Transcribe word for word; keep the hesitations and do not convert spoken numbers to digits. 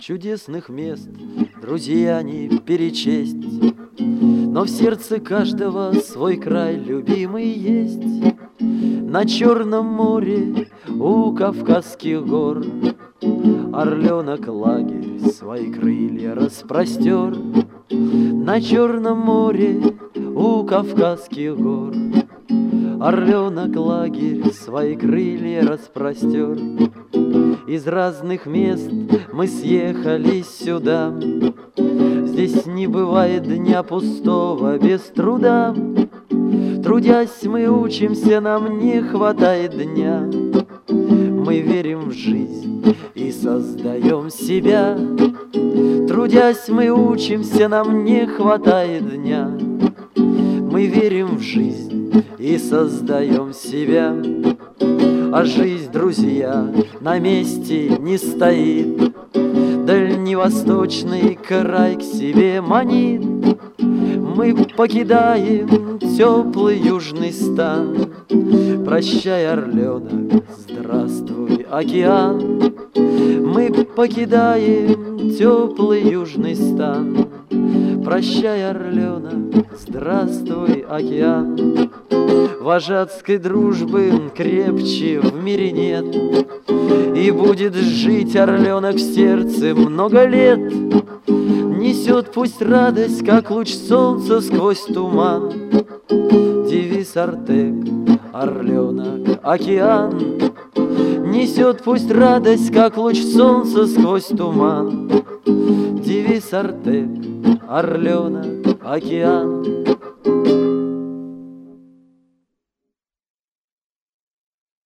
Чудесных мест, друзья, не перечесть, но в сердце каждого свой край любимый есть. На Черном море у Кавказских гор орленок лагерь свои крылья распростер. На Черном море у Кавказских гор орленок лагерь свои крылья распростер. Из разных мест мы съехались сюда, здесь не бывает дня пустого без труда. Трудясь мы учимся, нам не хватает дня. Мы верим в жизнь и создаем себя. Трудясь мы учимся, нам не хватает дня. Мы верим в жизнь и создаем себя. А жизнь, друзья, на месте не стоит, дальневосточный край к себе манит. Мы покидаем теплый южный стан. Прощай, орленок, здравствуй, океан. Мы покидаем теплый южный стан. Прощай, орленок, здравствуй, океан. Вожатской дружбы крепче в мире нет, и будет жить орленок в сердце много лет. Несет пусть радость, как луч солнца сквозь туман. Девиз Артек, орленок, океан. Несет пусть радость, как луч солнца сквозь туман. Девиз Артек, орленок, океан.